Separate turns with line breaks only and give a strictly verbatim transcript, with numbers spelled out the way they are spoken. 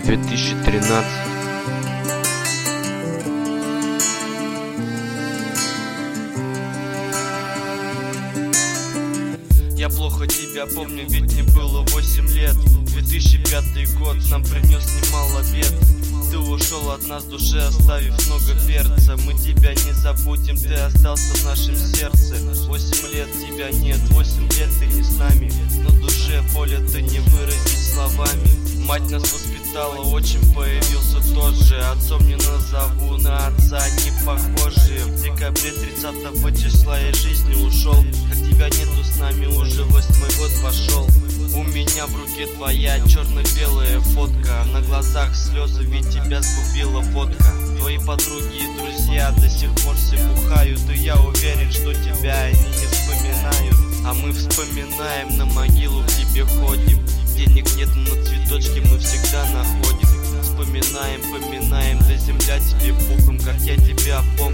две тысячи тринадцать.
Я плохо тебя помню, ведь мне было восемь лет. две тысячи пятый год нам принес немало бед. Ты ушел от нас в душе, оставив много перца. Мы тебя не забудем, ты остался в нашем сердце. Восемь лет тебя нет, восемь лет ты не с нами. Но в душе боль ты не выразить словами. Мать нас воспитала, отчим появился тот же. Отцом не назову, на отца не похожи. В декабре тридцатого числа из жизни ушел. Как тебя нету с нами, уже восьмой год пошел. У меня в руке твоя черно-белая фотка. На глазах слезы, ведь тебя сгубила водка. Твои подруги и друзья до сих пор все бухают. И я уверен, что тебя они не вспоминают. А мы вспоминаем, на могилу к тебе ходим. Денег нет, но цветочки мы всегда находим. Вспоминаем, поминаем, да земля тебе пухом, как я тебя помню.